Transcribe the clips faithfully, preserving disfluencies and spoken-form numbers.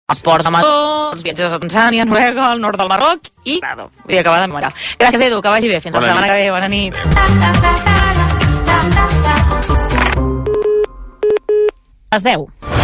els ports de Madó, els viatges a Tanzània, Noruega, al nord del Marroc i Grado. Vull dir, acabar de memorar. Gràcies, Edu, que vagi bé. Fins la setmana que ve. Bona nit. Les deu.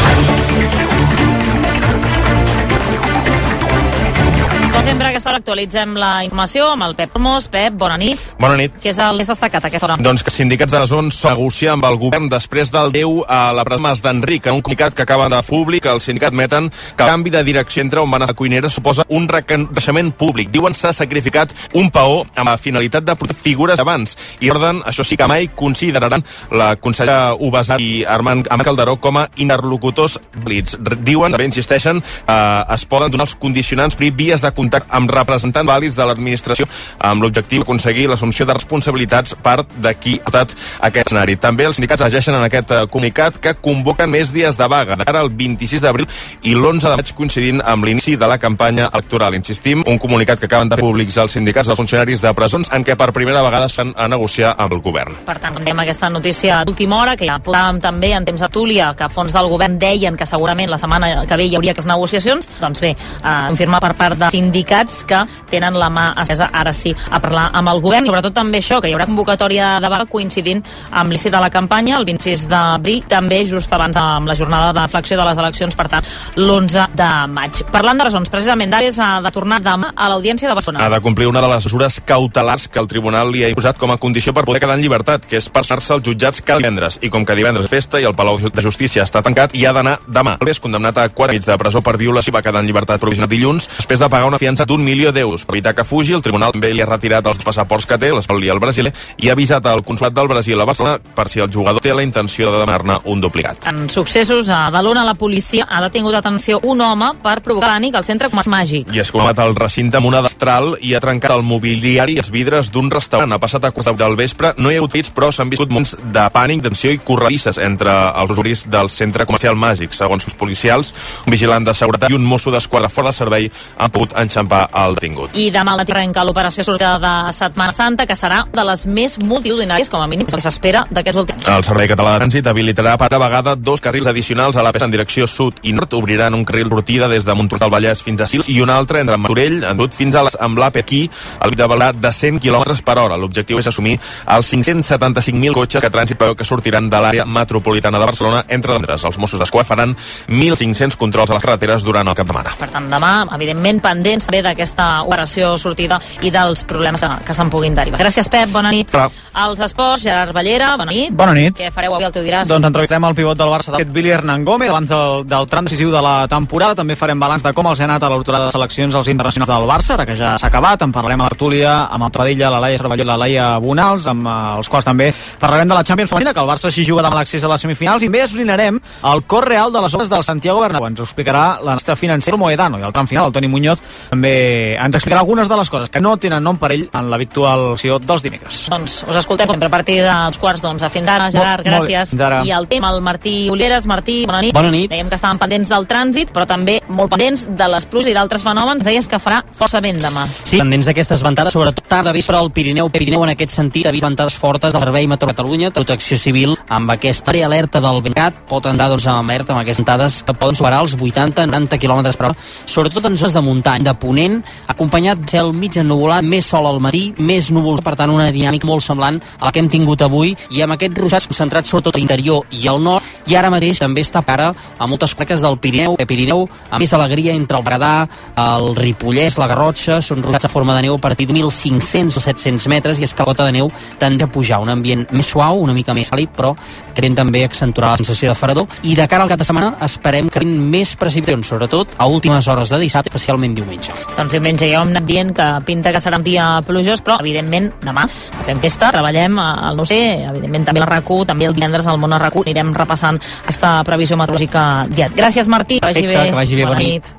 Com sempre, a aquesta hora actualitzem la informació amb el Pep Mos. Pep, bona nit. Bona nit. Què és el més destacat a aquesta hora? Doncs que sindicats de la zona negocien amb el govern després del Déu a la presó Mas d'Enric. En un comunicat que acaba de públic, el sindicat meten que el canvi de direcció entre on van a la cuinera suposa un reconeixement públic. Diuen s'ha sacrificat un paó amb la finalitat de protegir figures abans i orden, això sí que mai consideraran la consellera Ubasar i Armand Calderó com a interlocutors vàlids. Diuen, també insisteixen, eh, es poden donar els condicionants per vies de contacte amb representants vàlids de l'administració amb l'objectiu d'aconseguir l'assumpció de responsabilitats per de qui ha estat aquest escenari. També els sindicats afegeixen en aquest comunicat que convoquen més dies de vaga de cara al vint-i-sis d'abril i l'onze de maig coincidint amb l'inici de la campanya electoral. Insistim, un comunicat que acaben de fer públics els sindicats dels funcionaris de presons en què per primera vegada s'han a negociar amb el govern. Per tant, com aquesta notícia d'última hora, que ja portàvem també en temps de Túlia, que a fons del govern deien que segurament la setmana que ve hi hauria aquestes negociacions, doncs bé, eh, confirmar per part de sindicats que tenen la mà estesa ara sí a parlar amb el govern, i sobretot també això, que hi haurà convocatòria de vaga coincidint amb l'inici de la campanya el vint-i-sis d'abril, també just abans amb la jornada de flexió de les eleccions, per tant l'onze de maig. Parlant de raons, precisament d'Ares ha de tornar demà a l'Audiència de Barcelona. Ha de complir una de les mesures cautelars que el tribunal li ha imposat com a condició per poder quedar en llibertat, que és personar-se als jutjats cada divendres, i com que divendres és festa i el Palau de Justícia està tancat, hi ha d'anar demà. El és condemnat a quatre anys de presó per violació, va quedar en llibertat provisional dilluns després de pagar una fiança d'un milió d'euros. Per evitar que fugi, el tribunal també li ha retirat els passaports que té, l'espanyol i el brasiler, i ha avisat al consolat del Brasil a Barcelona per si el jugador té la intenció de demanar-ne un duplicat. En successos a Badalona, la policia ha detingut atenció un home per provocar pànic al centre comercial Màgic. I és que ha matat el recinte amb una destral i ha trencat el mobiliari i els vidres d'un restaurant. Ha passat a quarts del vespre, no hi ha hagut fets, però s'han viscut moments de pànic, tensió i corredisses entre els usuaris del centre comercial Màgic. Segons els policials, un vigilant de seguretat i un mosso d'esquadra fora de servei han pogut enxampar el detingut. I demà al matí arrenca l'operació sortida de Setmana Santa, que serà de les més multitudinàries, com a mínim, que s'espera d'aquests últims. El Servei Català de Trànsit habilitarà per a vegada dos carrils addicionals a la P S en direcció sud i nord. Obriran un carril sortida des de Monttornès del Vallès fins a Sils i un altre entre Martorell, en rut fins a les, amb l'A P aquí, al límit de velocitat de cent quilòmetres per hora. L'objectiu és assumir els cinc-cents setanta-cinc mil cotxes que Trànsit preveu que sortiran de l'àrea metropolitana de Barcelona entre divendres. Els Mossos d'Esquadra faran mil cinc-cents controls a les carreteres durant el cap de setmana. Per tant, demà, evidentment, pendents també d'aquesta operació sortida i dels problemes que, que se'n puguin derivar. Gràcies, Pep, bona nit. Clar. Els esports, Gerard Ballera, bona nit. Bona nit. Què fareu avui, el teu diràs? Doncs entrevistem el pivot del Barça, aquest Billy Hernán Gómez, abans del, del tram decisiu de la temporada. També farem balanç de com els ha anat a l'obertura de seleccions als internacionals del Barça, ara que ja s'ha acabat. En parlarem a la tertúlia amb el Pradilla, la Laia Cervelló i la Laia Bonals, amb uh, els quals també parlarem de la Champions femenina, que el Barça així juga demà l'accés a les semifinals, i també esbrinarem el cost real de les obres del Santiago Bernabéu. Ens ho explicarà la nostra financera Moedano, i al tram final el Toni Muñoz també ens explicarà algunes de les coses que no tenen nom per ell en l'habitual acció dels dimecres. Doncs us escoltem sempre a partir dels quarts d'onze. Fins ara, Gerard, Molt, gràcies. Molt bé, I el tema, el Martí Ulleres. Martí, bona nit. Bona nit. Dèiem que estàvem pendents del trànsit, però també molt pendents de les pluges i d'altres fenòmens. Deies que farà força vent demà. Sí, pendents d'aquestes ventades, sobretot tarda vespre al Pirineu. Pirineu en aquest sentit ha vist ventades fortes del Servei Meteo Catalunya, Protecció Civil, amb aquesta àrea alerta del ventcat, pot entrar doncs, amb alerta amb aquestes ventades que poden superar els vuitanta noranta quilòmetres per hora, sobretot en zones de muntany, de ponent, acompanyat de cel mig ennuvolat, més sol al matí, més núvols, per tant una dinàmica molt semblant a la que hem tingut avui, i amb aquests ruixats concentrats sobretot a l'interior i al nord, i ara mateix també està cara a moltes comarques del Pirineu, el Pirineu amb més alegria entre el Berguedà, el Ripollès, la Garrotxa, són ruixats a forma de neu a partir de mil cinc-cents o set-cents metres, i és que la cota de neu tendrà a pujar, un ambient més suau, una mica més càlid, però creiem també accentuarà la sensació de fredor, i de cara al cap de setmana esperem que tinguin més precipitacions, sobretot a últimes hores de dissabte, especialment diumenge. Doncs diumenge ja hem anat dient que pinta que serà un dia plujós, però evidentment demà fem festa, treballem al no sé, evidentment també la R A C U, també el divendres al Món R A C U, anirem repassant aquesta previsió meteorològica diària. Gràcies, Martí, que vagi Perfecte, bé. que vagi bé, bona, bona nit. nit.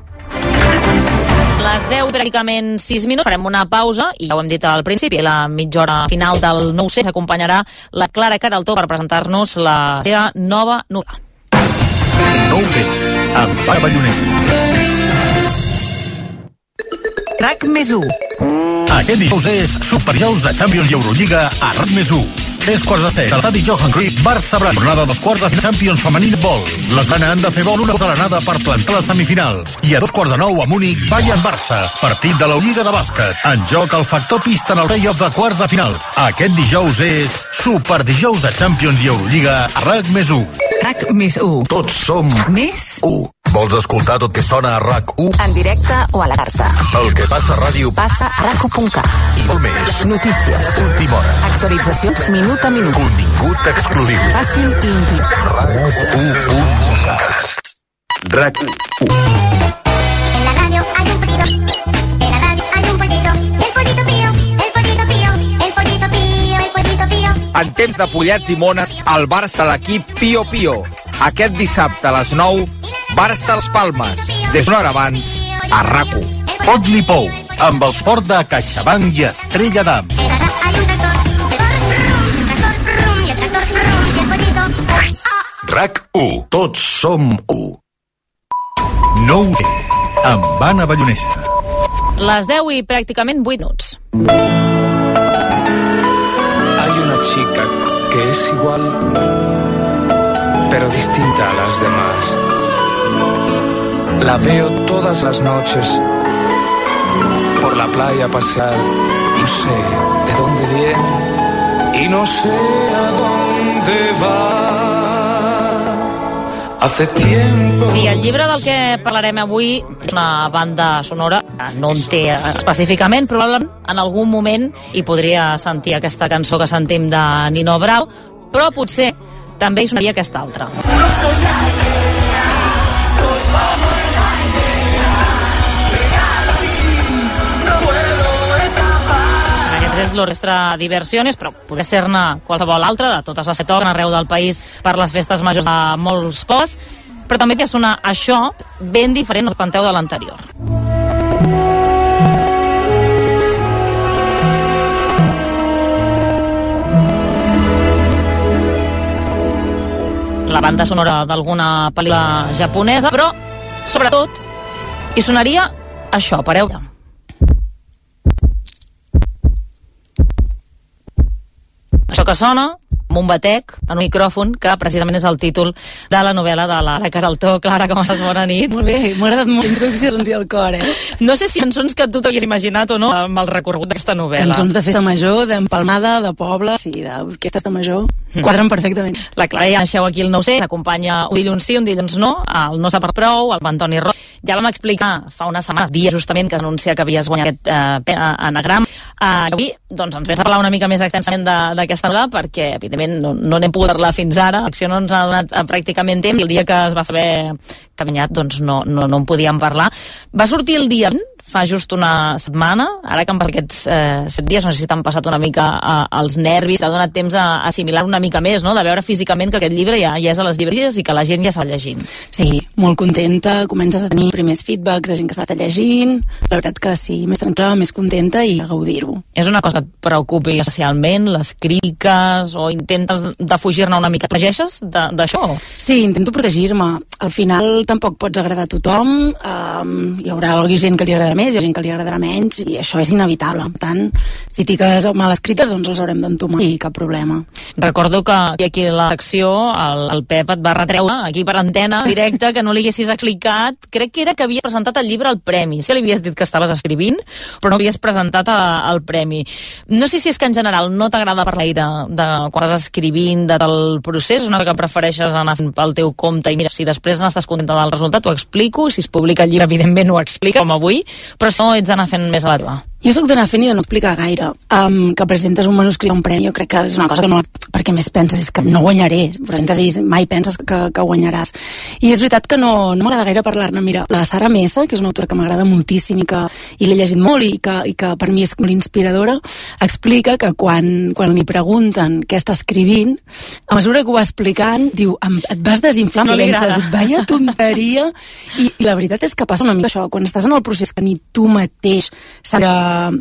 Les deu, pràcticament sis minuts, farem una pausa, i ja ho hem dit al principi, a la mitja hora final del nou C s'acompanyarà la Clara Queraltó per presentar-nos la seva nova novel·la. nou C, amb Pare Ballonés. RAC més u. Aquest dijous és Superjocs de Champions i Eurolliga a RAC més u. tres quarts de set. A l'estadi Johan Cruyff, Barça-Brand. Jornada dels quarts de final Champions femení de vol. Les Blana han de fer vol una de l'anada per plantar les semifinals. I a dos quarts de nou a Múnich, Bayern-Barça. Partit de la Lliga de bàsquet. En joc el factor pista en el play-off de quarts de final. Aquest dijous és Super Dijous de Champions i Eurolliga a RAC més u. RAC més u. Tots som Més u. Vols escoltar tot que sona a RAC u? En directe o a la carta. El que passa a ràdio Passa a rac u punt cat. i molt més. Notícies. Última hora. Actualitzacions minut a minut. Contingut exclusiu. Fàcil i intuïtiu. RAC u punt cat. RAC u. En la radio hay un pollito, en la radio hay un pollito, y el pollito pío, el pollito pío, el pollito pío, el pollito pío. En temps de pollets i mones, el Barça a l'equip Pío Pío. Aquest dissabte a les nou, Barça als Palmes. Des d'una hora abans, a RAC u. Pot-li pou, amb el suport de CaixaBank i Estrella d'Am. En la radio hay un tractor, que corre brum, un tractor brum, y el tractor brum, y el pollito, oh, oh. RAC u. Tots som u. No ho sé, amb Anna Ballonesta. Les deu i pràcticament vuit minuts. Hay una chica que es igual, pero distinta a las demás. La veo todas las noches por la playa pasear. No sé de dónde viene y no sé a dónde va. Hace tiempo. Sí, el llibre del que parlarem avui és una banda sonora, no en té específicament, probablement en algun moment hi podria sentir aquesta cançó que sentim de Nino Bravo, però potser també hi sonaria aquesta altra. És l'Orquestra Diversiones, però poder ser-ne qualsevol altra, de totes les que toquen arreu del país per les festes majors de molts pocs, però també que sona això ben diferent, no us espanteu de l'anterior. La banda sonora d'alguna pel·lícula japonesa, però sobretot hi sonaria això, pareu. Això que sona, amb un batec, en un micròfon, que precisament és el títol de la novel·la de Lara Queraltó. Clara, com estàs? Bona nit. Molt bé, m'ha agradat molt introduccions i el cor, eh? No sé si cançons que tu t'hagués imaginat o no amb el recorregut d'aquesta novel·la. Cançons de festa major, d'empalmada, de poble, sí, d'orquestes de major, Mm. quadren perfectament. La Clara ja deixeu aquí el no ho sé, s'acompanya un dilluns sí, un dilluns no, el no s'ha per prou, el Antoni Roig. Ja vam explicar fa unes setmanes, dies justament, que anuncia que havies guanyat aquest eh, anagram. Uh, avui doncs, ens vens a parlar una mica més extensament d'aquesta novel·la, perquè evidentment no, no n'hem pogut parlar fins ara, l'acció no ens ha donat uh, pràcticament temps, i el dia que es va saber que ha guanyat doncs no, no, no en podíem parlar. Va sortir el dia fa just una setmana, ara que per aquests eh, set dies, no sé si t'han passat una mica eh, els nervis, t'ha donat temps a assimilar una mica més, no?, de veure físicament que aquest llibre ja, ja és a les llibreries i que la gent ja està llegint. Sí, molt contenta, comences a tenir primers feedbacks de gent que està llegint, la veritat que sí, més tranquil·la, més contenta i a gaudir-ho. És una cosa que et preocupi especialment, les crítiques, o intentes defugir-ne una mica? Llegeixes d'això? Sí, intento protegir-me. Al final tampoc pots agradar a tothom, um, hi haurà gent que li agradarà més, hi ha gent que li agradarà menys, i això és inevitable. Per tant, si tiques mal escrites, doncs les haurem d'entomar i cap problema. Recordo que aquí a la secció el, el Pep et va retreure aquí per antena directa que no li haguessis explicat, crec que era que havia presentat el llibre al Premi. Sí, li havies dit que estaves escrivint, però no havies presentat a, al Premi. No sé si és que en general no t'agrada parlar de quan estàs escrivint, de del procés, és una cosa que prefereixes anar fent pel teu compte i mira, si després n'estàs contenta del resultat, ho explico, si es publica el llibre, evidentment ho explica, com avui, però si no, ets d'anar fent més a la teva. Jo soc d'anar fent i de no explicar gaire. Um, que presentes un manuscrit a un premi, jo crec que és una cosa que no... Perquè més penses que no guanyaré. Presentes i mai penses que, que guanyaràs. I és veritat que no, no m'agrada gaire parlar-ne. Mira, la Sara Mesa, que és una autora que m'agrada moltíssim i que i l'he llegit molt i que, i que per mi és molt inspiradora, explica que quan, quan li pregunten què està escrivint, a mesura que ho va explicant, diu, et vas desinflant, no i penses, vaya tonteria. I, I la veritat és que passa una mica això. Quan estàs en el procés que ni tu mateix saps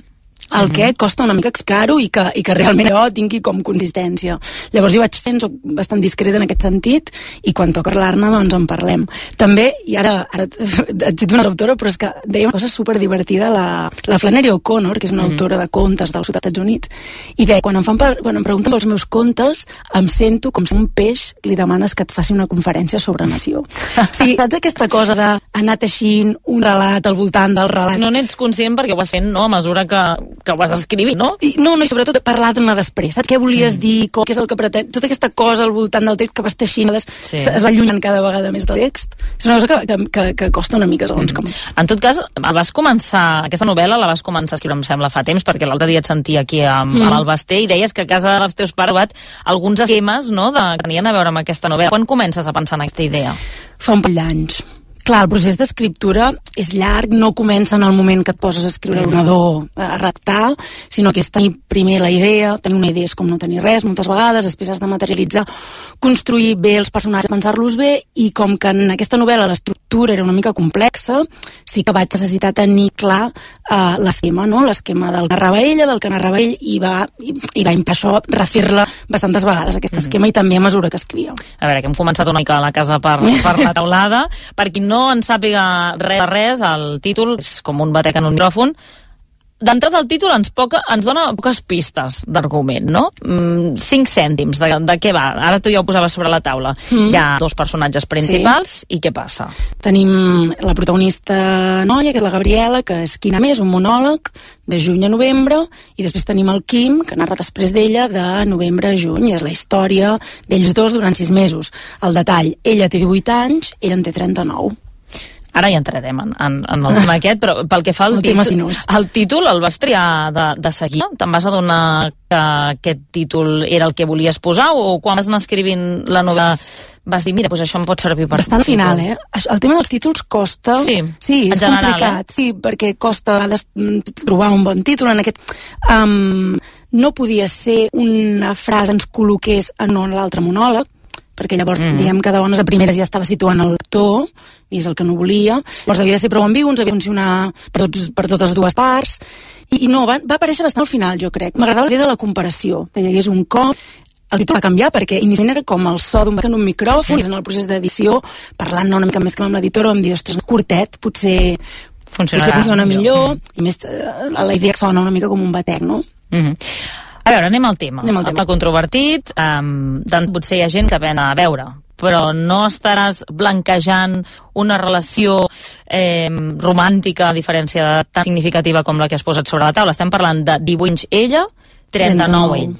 el que costa una mica explicar-ho i, que, i que realment jo tingui com consistència. Llavors jo vaig fent, soc bastant discreta en aquest sentit, i quan toca parlar-ne, doncs en parlem. També, i ara, ara et cito una autora, però és que deia una cosa superdivertida, la, la Flannery O'Connor, que és una mm. autora de contes dels Estats Units, i deia, quan em, fan per, quan em pregunten pels meus contes, em sento com si un peix li demanes que et faci una conferència sobre nació. O sigui, saps aquesta cosa d'anar teixint un relat al voltant del relat? No n'ets conscient perquè ho vas fent, no?, a mesura que que ho vas escrivir, no? I, no, no, i sobretot parlar-ne després. Saps què volies mm. dir, com, què és el que pretén... Tota aquesta cosa al voltant del text que vas teixint, sí. es va allunyant cada vegada més del text. És una cosa que, que, que, que costa una mica, segons mm. com. En tot cas, vas començar... Aquesta novel·la la vas començar a escriure, em sembla, fa temps, perquè l'altre dia et sentia aquí a, mm. a l'Albasté i deies que a casa dels teus pares va alguns esquemes, no?, de, que tenien a veure amb aquesta novel·la. Quan comences a pensar en aquesta idea? Fa un parell d'anys. Clar, el procés d'escriptura és llarg, no comença en el moment que et poses a escriure a l'ordinador a redactar, sinó que és tenir primer la idea, tenir una idea és com no tenir res moltes vegades, després has de materialitzar, construir bé els personatges, pensar-los bé, i com que en aquesta novel·la l'estructura era una mica complexa, sí que vaig necessitar tenir clar uh, l'esquema, no? L'esquema del que narrava ella, del que narrava ell, i va, i, i va per això refer-la bastantes vegades, aquest esquema, mm-hmm. i també a mesura que escrivia. A veure, que hem començat una mica a la casa per, per la taulada, per qui no no en sàpiga res de res, el títol és com un batec en un micròfon. D'entrada el títol ens, poca, ens dona poques pistes d'argument, no? Mm, cinc cèntims de, de què va. Ara tu ja ho posaves sobre la taula. Mm. Hi ha dos personatges principals, sí. I què passa? Tenim la protagonista noia, que és la Gabriela, que és Quina més, un monòleg de juny a novembre, i després tenim el Quim, que narra després d'ella, de novembre a juny, i és la història d'ells dos durant sis mesos. El detall, ella té divuit anys, ell en té trenta-nou. Ara ja entrarem en, en, en el tema aquest, però pel que fa al el títol, el títol el vas triar de, de seguir? Te'n vas adonar que aquest títol era el que volies posar, o quan vas anar escrivint la novel·la vas dir, mira, doncs això em pot servir per... Bastant final, eh? El tema dels títols costa... Sí, sí és general, complicat, eh? Sí, perquè costa a vegades trobar un bon títol en aquest... Um, no podia ser una frase ens col·loqués en l'altre monòleg, perquè llavors, mm. diguem que de bones a primeres ja estava situant el lector, i és el que no volia. Llavors havia de ser prou ambigu, ens havia de funcionar per, tots, per totes dues parts, i, i no, va, va aparèixer bastant al final, jo crec. M'agradava l'idea de la comparació, que hi hagués un cop. El títol va canviar perquè inicialment era com el so d'un en un micròfon, i en el procés d'edició, parlant una mica més que amb l'editora, vam dir, ostres, curtet, potser, potser funciona millor, mm. i més la idea que sona una mica com un batec, no? Mm-hmm. A veure, anem al tema. Anem al tema. El controvertit, um, doncs potser hi ha gent que ven a veure, però no estaràs blanquejant una relació eh, romàntica, a diferència de tan significativa com la que has posat sobre la taula. Estem parlant de divuit anys ella, trenta-nou ell.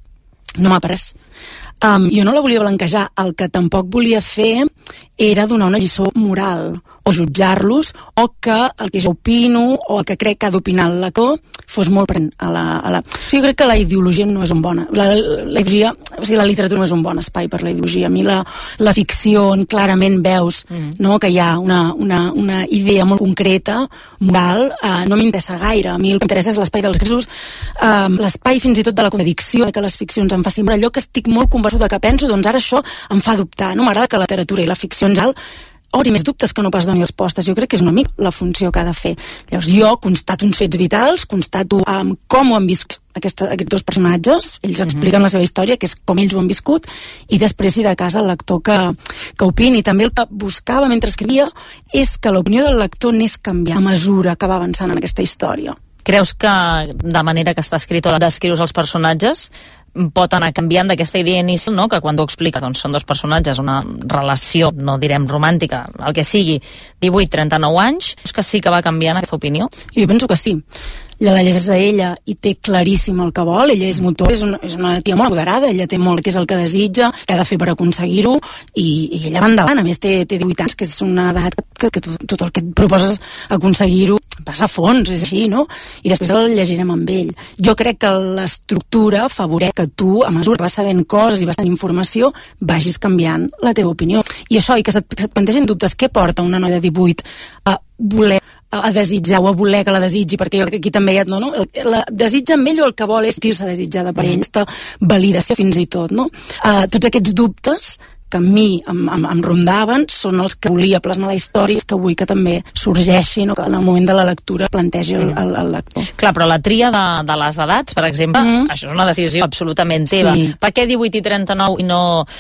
No m'ha pres. Um, jo no la volia blanquejar. El que tampoc volia fer era donar una lliçó moral, o jutjar-los, o que el que jo opino, o el que crec que ha d'opinar el lector, fos molt pren a la, a la... O sigui, jo crec que la ideologia no és un bon... La, la, ideologia, o sigui, la literatura no és un bon espai per la ideologia. A mi la, la ficció, on clarament veus mm. no, que hi ha una, una, una idea molt concreta, moral, eh, no m'interessa gaire. A mi el que m'interessa és l'espai dels grisos, eh, l'espai fins i tot de la contradicció, que les ficcions em facin allò que estic molt convençuda que penso, doncs ara això em fa dubtar. No m'agrada que la literatura i la ficció en general obri més dubtes que no pas doni respostes. Jo crec que és una mica la funció que ha de fer. Llavors jo constato uns fets vitals, constato um, com ho han viscut aquesta, aquests dos personatges, ells mm-hmm. expliquen la seva història, que és com ells ho han viscut, i després si de casa el lector que, que opini. També el que buscava mentre escrivia és que l'opinió del lector anés canviant a mesura que va avançant en aquesta història. Creus que de manera que està escrit o descrius els personatges pot anar canviant d'aquesta idea inicial, no? Que quan tu expliques, doncs són dos personatges, una relació, no direm romàntica, el que sigui, divuit trenta-nou anys, és que sí que va canviant aquesta opinió? Jo penso que sí. Ja la llegeix a ella i té claríssim el que vol, ella és motor, és una, és una tia molt apoderada, ella té molt què és el que desitja, què ha de fer per aconseguir-ho, i, i ella va endavant. A més té, té divuit anys, que és una edat que, que tot, tot el que et proposes aconseguir-ho passa a fons, és així, no? I després el llegirem amb ell. Jo crec que l'estructura favoreix que tu, a mesura que vas sabent coses i vas tenint informació, vagis canviant la teva opinió. I això, i que se't, que se't plantegen dubtes, què porta una noia de divuit a voler a desitjar o a voler que la desitgi, perquè jo aquí també hi ha, no, no? La desitja amb ell o el que vol és dir-se desitjada per ell, aquesta validació fins i tot, no? Uh, tots aquests dubtes que a mi em, em, em rondaven són els que volia plasmar la història, que vull que també sorgeixin o que en el moment de la lectura plantegi el, el, el lector. Clar, però la tria de, de les edats, per exemple, mm. això és una decisió absolutament teva. Sí. Per què divuit i trenta-nou i no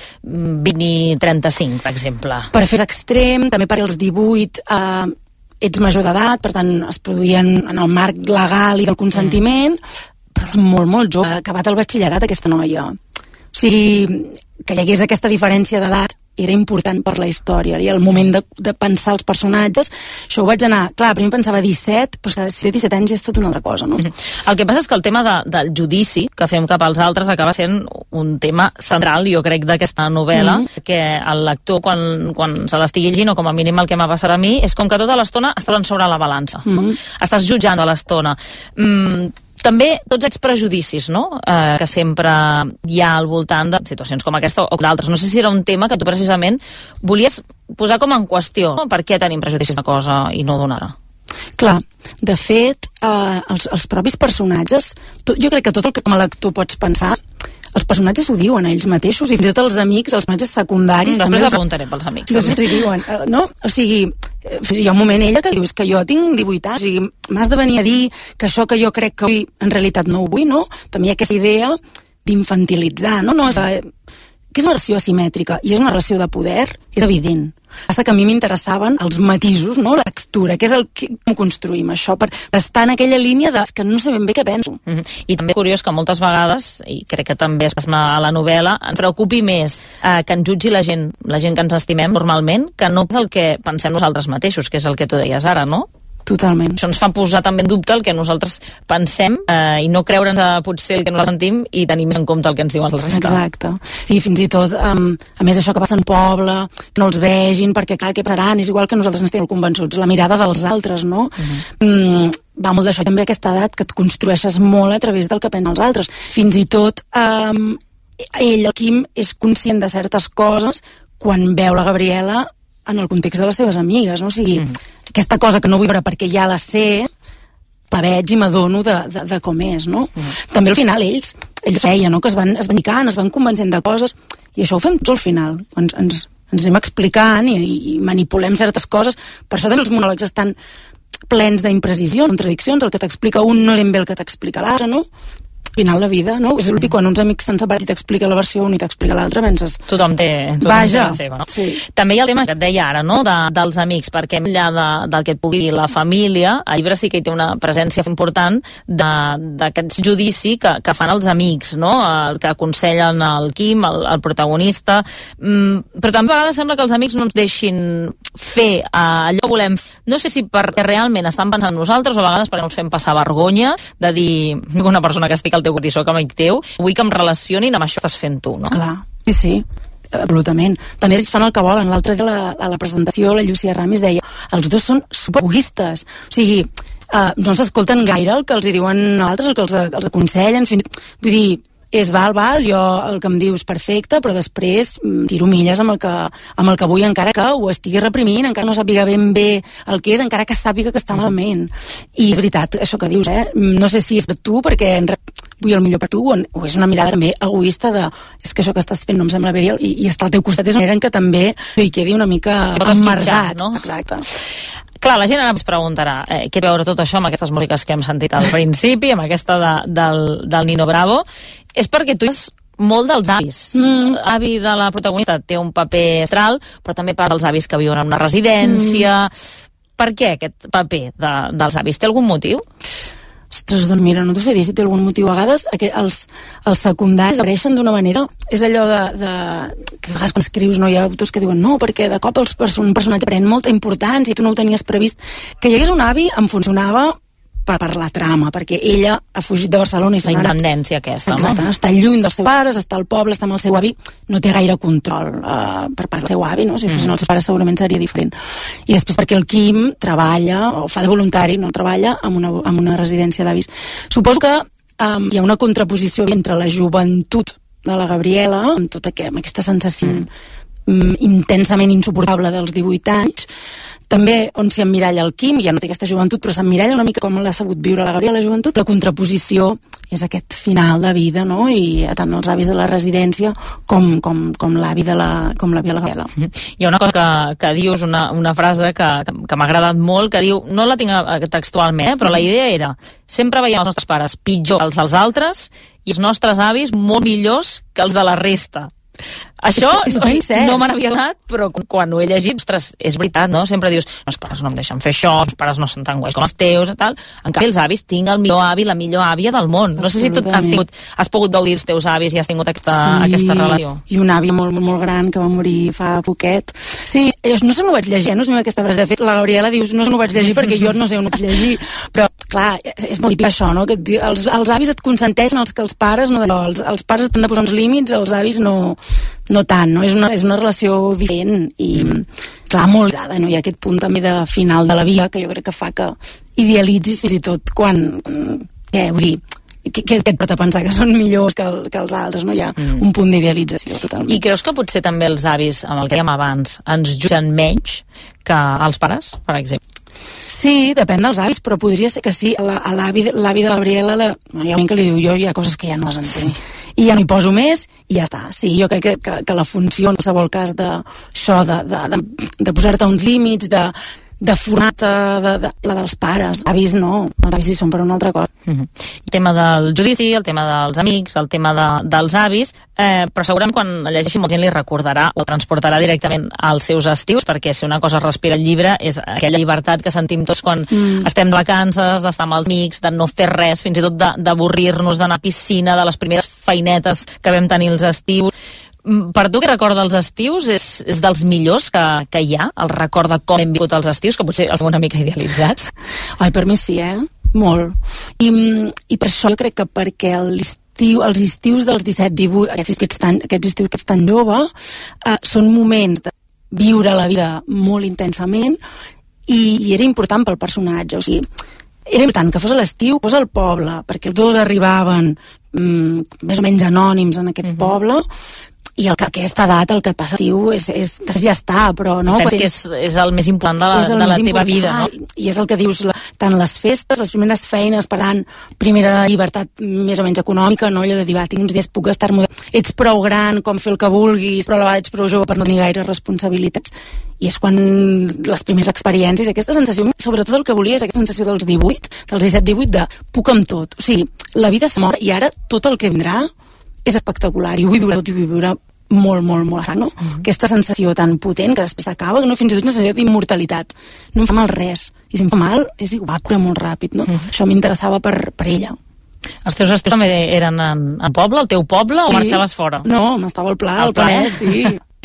vint i trenta-cinc, per exemple? Per fer extrem, també per als divuit eh, ets major d'edat, per tant es produïen en el marc legal i del consentiment, mm. però és molt, molt jove, ha acabat el batxillerat aquesta noia. O sigui, que hi hagués aquesta diferència d'edat era important per la història, i el moment de, de pensar els personatges, això ho vaig anar, clar, primer pensava disset, però que si té disset anys és tot una altra cosa, no? El que passa és que el tema de, del judici que fem cap als altres acaba sent un tema central, jo crec, d'aquesta novel·la, mm. que el lector, quan, quan se l'estigui llegint, o com a mínim el que m'ha passat a mi, és com que tota l'estona estàs sobre la balança, mm. no? Estàs jutjant a l'estona. Mm, també tots aquests prejudicis, no?, eh, que sempre hi ha al voltant de situacions com aquesta o d'altres. No sé si era un tema que tu precisament volies posar com en qüestió, no? Per què tenim prejudicis d'una cosa i no d'una altra? Clar, de fet, eh, els, els propis personatges, tot, jo crec que tot el que com a lector pots pensar, els personatges ho diuen a ells mateixos, i fins i tot els amics, els personatges secundaris... Mm, després els preguntarem pels amics. Després t'hi diuen, no? O sigui, hi ha un moment ella que diu, és que jo tinc divuit anys, o sigui, m'has de venir a dir que això que jo crec que vull, en realitat no ho vull, no? També hi ha aquesta idea d'infantilitzar, no? No és, que és una relació asimètrica, i és una relació de poder, és evident. Passa que a mi m'interessaven els matisos, no? La textura, que és el que construïm això, per estar en aquella línia de que no sé ben bé què penso. Mm-hmm. I també curiós que moltes vegades, i crec que també es plasma a la novel·la, ens preocupi més eh, que ens jutgi la gent, la gent que ens estimem normalment, que no és el que pensem nosaltres mateixos, que és el que tu deies ara, no? Totalment. Això ens fa posar també en dubte el que nosaltres pensem eh, i no creure'ns a potser el que nosaltres sentim i tenir més en compte el que ens diuen els restes. Exacte. Sí, fins i tot, um, a més això que passa en poble, no els vegin, perquè clar, què passaran? És igual que nosaltres n'estem convençuts. La mirada dels altres, no? Uh-huh. Mm, va molt d'això, també aquesta edat que et construeixes molt a través del que pensen els altres. Fins i tot, um, ell, el Quim, és conscient de certes coses quan veu la Gabriela en el context de les seves amigues, no? O sigui, mm. aquesta cosa que no vull veure perquè ja la sé, la veig i m'adono de, de, de com és, no? Mm. També al final ells, ells feien, no? Que es van, es van nicant, es van convencent de coses, i això ho fem tots al final. Ens, ens, ens anem explicant i, i manipulem certes coses. Per això també els monòlegs estan plens d'imprecisions, contradiccions, el que t'explica un no és ben bé el que t'explica l'altre, no? Al final la vida, no? És el que quan uns amics s'han separat i t'explica la versió una i t'explica l'altra, penses... Tothom té, tothom Vaja. té la seva, no? Sí. També hi ha el tema que et deia ara, no?, de, dels amics, perquè enllà de, del que et pugui dir la família, al llibre sí que hi té una presència important d'aquest judici que, que fan els amics, no?, el que aconsellen el Quim, el, el protagonista, mm, però també a vegades sembla que els amics no ens deixin fer eh, allò que volem. No sé si perquè realment estan pensant en nosaltres o a vegades perquè ens fem passar vergonya de dir una persona que estic al teu costat i soc amic teu, vull que em relacionin amb això que estàs fent tu, no? Clar, sí, sí, absolutament. També ells fan el que volen. L'altre dia a la, a la presentació la Llucia Ramis deia, els dos són superegoistes, o sigui, uh, no s'escolten gaire el que els hi diuen altres, el que els, els aconsellen, fins... vull dir, és val, val, jo el que em dius perfecte, però després tiro milles amb el que, amb el que vull, encara que ho estigui reprimint, encara no sàpiga ben bé el que és, encara que sàpiga que està malament. I és veritat, això que dius, eh? No sé si és per tu, perquè en vull el millor per tu, o, o és una mirada també egoista de, és que això que estàs fent no em sembla bé, i, i estar al teu costat és una manera en què també hi quedi una mica emmargat. No? Exacte. Clar, la gent ara ens preguntarà eh, què té a veure tot això amb aquestes músiques que hem sentit al principi, amb aquesta de, del, del Nino Bravo. És perquè tu és molt dels avis. Mm. L'avi de la protagonista té un paper central, però també parla dels avis que viuen en una residència. Mm. Per què aquest paper de, dels avis? Té algun motiu? Ostres, doncs mira, no t'ho sé dir si té algun motiu. A vegades els, els secundaris apareixen d'una manera, és allò de, de que a vegades quan escrius no hi ha autors que diuen no, perquè de cop els person, un personatge pren molta importància i tu no ho tenies previst. Que hi hagués un avi em funcionava per, per la trama, perquè ella ha fugit de Barcelona i la independència aquesta, exacte, no? Està lluny dels seus pares, està al poble, està amb el seu avi, no té gaire control uh, per part del seu avi, no? Si fossin mm. els seus pares segurament seria diferent. I després perquè el Quim treballa, o fa de voluntari, no treballa en una, en una residència d'avis. Suposo que um, hi ha una contraposició entre la joventut de la Gabriela, amb tota que, amb aquesta sensació mm. intensament insuportable dels divuit anys, també on s'hi emmiralla el Quim, ja no té aquesta joventut, però s'emmiralla una mica com l'ha sabut viure la Gabriela, la joventut. La contraposició és aquest final de vida, no? I tant els avis de la residència com, com, com l'avi de la, com l'avi de la Gabriela. Hi ha una cosa que, que dius, una, una frase que, que, que m'ha agradat molt, que diu, no la tinc textualment, eh, però la idea era, sempre veiem els nostres pares pitjor que els dels altres i els nostres avis molt millors que els de la resta. Això és que, és no, no me n'havia donat, però quan ho he llegit, ostres, és veritat, no? Sempre dius, no, els pares no em deixen fer això, els pares no són tan guais com els teus, i tal. En canvi, els avis, tinc el millor avi, la millor àvia del món. No sé si tu has, tingut, has pogut gaudir els teus avis i has tingut aquesta, sí, aquesta relació. I una àvia molt, molt gran que va morir fa poquet. Sí, no sé on ho vaig llegir, no sé aquesta frase. De fet, la Gabriela dius, no sé on ho vaig llegir perquè jo no sé on ho vaig llegir. Però, clar, és, és molt típic això, no? Que els, els avis et consenteixen, els que els pares no d'allò. Els, els pares t'han de posar uns límits, els avis no, no tant, no? És una, és una relació diferent i, clar, molt agrada, no? Hi ha aquest punt també de final de la vida que jo crec que fa que idealitzis fins i tot quan, què, vull dir, què, què et porta a pensar que són millors que, el, que els altres, no? Hi ha mm. un punt d'idealització totalment. I creus que potser també els avis, amb el que dèiem abans, ens jutgen menys que els pares, per exemple? Sí, depèn dels avis, però podria ser que sí. A l'avi la, de la Gabriela, la, hi ha un que li diu jo, hi ha coses que ja no les entenc. Sí. I ja no hi poso més i ja està. Sí, jo crec que, que, que la funció en qualsevol cas d'això, de, de, de, de posar-te uns límits, de, de formar-te, de, de, la dels pares. Avis no, els avis hi són per una altra cosa. Mm-hmm. El tema del judici, el tema dels amics, el tema de, dels avis, eh, però segurament quan llegeixi molta gent li recordarà o transportarà directament als seus estius, perquè si una cosa respira el llibre és aquella llibertat que sentim tots quan mm. estem de vacances, d'estar amb els amics, de no fer res, fins i tot d'avorrir-nos, d'anar a piscina, de les primeres feinetes que vam tenir els estius. Per tu, què recorda els estius? És, és dels millors que, que hi ha? El record de com hem viscut els estius, que potser els una mica idealitzats? Ai, per mi sí, eh? Molt. I, i per això jo crec que perquè l'estiu, els estius dels disset divuit, aquests, aquests, tan, aquests estius que ets tan jove, eh, són moments de viure la vida molt intensament i, i era important pel personatge. O sigui, era important que fos a l'estiu, fos al poble, perquè els dos arribaven mm, més o menys anònims en aquest uh-huh. poble, i el que aquesta edat, el que et passa a tu és, és, ja està, però no... Penso que és, és el més important de la, de la teva important, vida, no? I és el que dius, la, tant les festes, les primeres feines, per tant, primera llibertat més o menys econòmica, no? Allò de dir, va, tinc uns dies, puc estar-me... Ets prou gran com fer el que vulguis, però a la vegada ets prou jove per no tenir gaire responsabilitats. I és quan les primeres experiències, aquesta sensació, sobretot el que volia és aquesta sensació dels divuit, dels disset divuit, de puc amb tot. O sigui, la vida se mor i ara tot el que vindrà és espectacular, i ho vull viure tot, i ho vull viure molt, molt, molt a sang, no? Mm-hmm. Aquesta sensació tan potent que després s'acaba, no? Fins i tot una sensació d'immortalitat. No em fa mal res. I si em fa mal, és igual, cura molt ràpid, no? Mm-hmm. Això m'interessava per, per ella. Els teus estius també eren en, en poble, el teu poble, sí. O marxaves fora? No, m'estava al Pla, al Penedès, sí.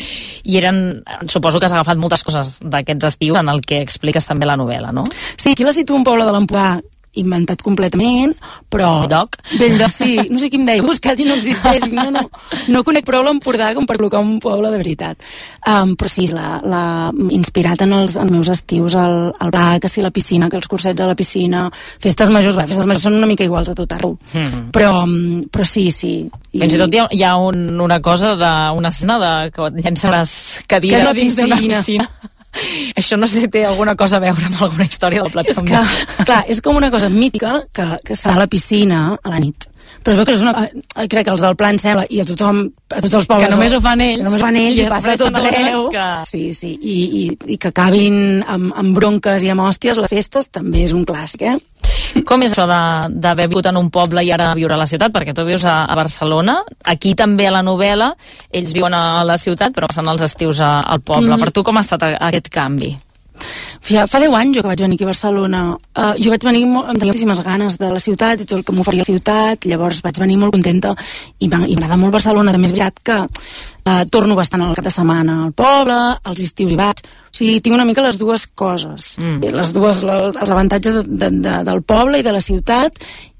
I eren, suposo que has agafat moltes coses d'aquests estius en el que expliques també la novel·la, no? Sí, aquí la situo un poble de l'Empordà inventat completament, però... Bell-lloc? Bell-lloc, sí. No sé qui em deia, buscat i no existeix. No, no, no conec prou l'Empordà com per col·locar un poble de veritat. Um, però sí, la, la, inspirat en els, en els meus estius, el, el bar, que sí, la piscina, que els cursets a la piscina, festes majors, va, festes majors són una mica iguals a tot arreu. Mm. Però, però sí, sí. I... Fins i tot hi ha, hi ha un, una cosa d'una escena de, que llença les cadires dins d'una piscina. Això no sé si té alguna cosa a veure amb alguna història del Plató. És que, clar, és com una cosa mítica que, que està a la piscina a la nit. Però es veu que és una... Crec que els del Pla em sembla, i a tothom, a tots els pobles... Que només ho fan ells. Que només ho fan ells i, i passa tot arreu. Que... Sí, sí. I, i, i que acabin amb, amb bronques i amb hòsties, les festes, també és un clàssic, eh? Com és això d'haver viscut en un poble i ara viure a la ciutat? Perquè tu vius a, a Barcelona, aquí també a la novel·la, ells viuen a la ciutat, però passen els estius a, al poble. Mm. Per tu com ha estat aquest canvi? Ja, fa deu anys jo que vaig venir aquí a Barcelona. Uh, jo vaig venir molt, amb moltíssimes ganes de la ciutat i tot el que m'oferia la ciutat, llavors vaig venir molt contenta i m'agrada molt Barcelona. També és veritat que uh, torno bastant al cap de setmana al poble, als estius hi vaig. O sigui, tinc una mica les dues coses. Mm. Les dues, els avantatges de, de, de, del poble i de la ciutat,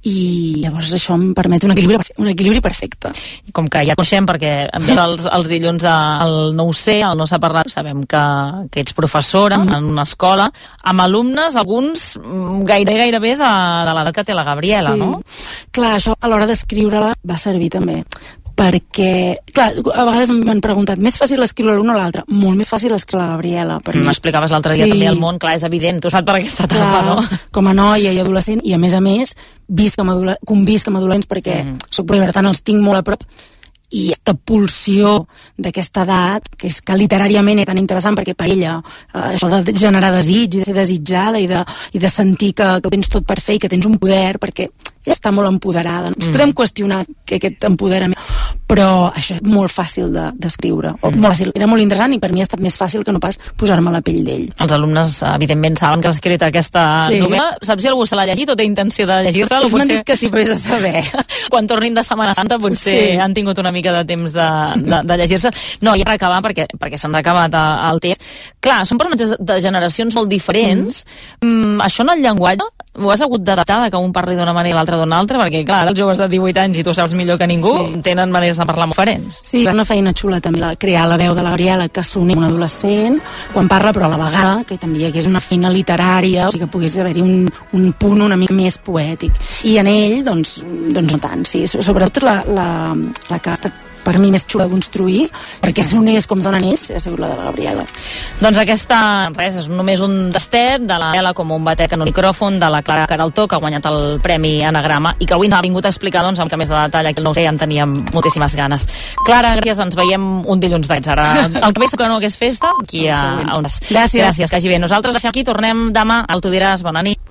i llavors això em permet un equilibri, un equilibri perfecte. Com que ja coneixem, perquè els, els dilluns al No ho sé, al No s'ha parlat, sabem que, que ets professora mm. en una escola, amb alumnes, alguns gairebé, gairebé de, de l'edat que té la Gabriela, sí. No? Clar, això a l'hora d'escriure-la va servir també, perquè, clar, a vegades m'han preguntat, més fàcil escriure l'una o l'altra? Molt més fàcil escriure la Gabriela. M'explicaves l'altre dia sí. també al món, clar, és evident, tu saps per aquesta etapa, clar, no? Com a noia i adolescent, i a més a més, visc amb adole- convisc amb adolescents perquè mm. soc privada, per tant els tinc molt a prop, i aquesta pulsió d'aquesta edat, que és que literàriament és tan interessant perquè per ella eh, això de generar desig i de ser desitjada i de, i de sentir que, que tens tot per fer i que tens un poder, perquè ella està molt empoderada. Ens mm. podem qüestionar que aquest empoderament, però això és molt fàcil de, d'escriure. O, mm. molt fàcil. Era molt interessant i per mi ha estat més fàcil que no pas posar-me a la pell d'ell. Els alumnes, evidentment, saben que has escrit aquesta sí. novel·la. Saps si algú se l'ha llegit o té intenció de llegir-se? Ells m'han dit que sí, però és a saber. Quan tornin de Setmana Santa potser sí. han tingut una mica de temps de, de, de llegir-se. No, ja per acabar, perquè, perquè se'ns ha acabat el temps. Clar, són personatges de generacions molt diferents. Mm. Mm, això en el llenguatge ho has hagut d'adaptar, que un parli d'una manera i l'altre d'una altra, perquè clar, els joves de divuit anys, i tu saps millor que ningú, sí. tenen maneres de parlar molt diferents. Sí, és una feina xula també, la, crear la veu de la Gabriela, que soni un adolescent quan parla, però a la vegada que també hi hagués una feina literària, o sigui que pogués haver-hi un, un punt una mica més poètic. I en ell, doncs, doncs no tant, sí. Sobretot la, la, la que ha estat per mi més xula de construir, perquè si un és com donen ells, ha sigut la de la Gabriela. Doncs aquesta, res, és només un tastet de la Gabriela com un batec en un micròfon, de la Clara Queraltó, que ha guanyat el Premi Anagrama, i que avui ens ha vingut a explicar, doncs, amb que més de detall, que no ho sé, en teníem moltíssimes ganes. Clara, gràcies, ens veiem un dilluns d'aquests. Ara, el que més que no hagués festa, aquí a, a unes. Gràcies. Gràcies, que hagi bé. Nosaltres deixem aquí, tornem demà, el Tu diràs, bona nit.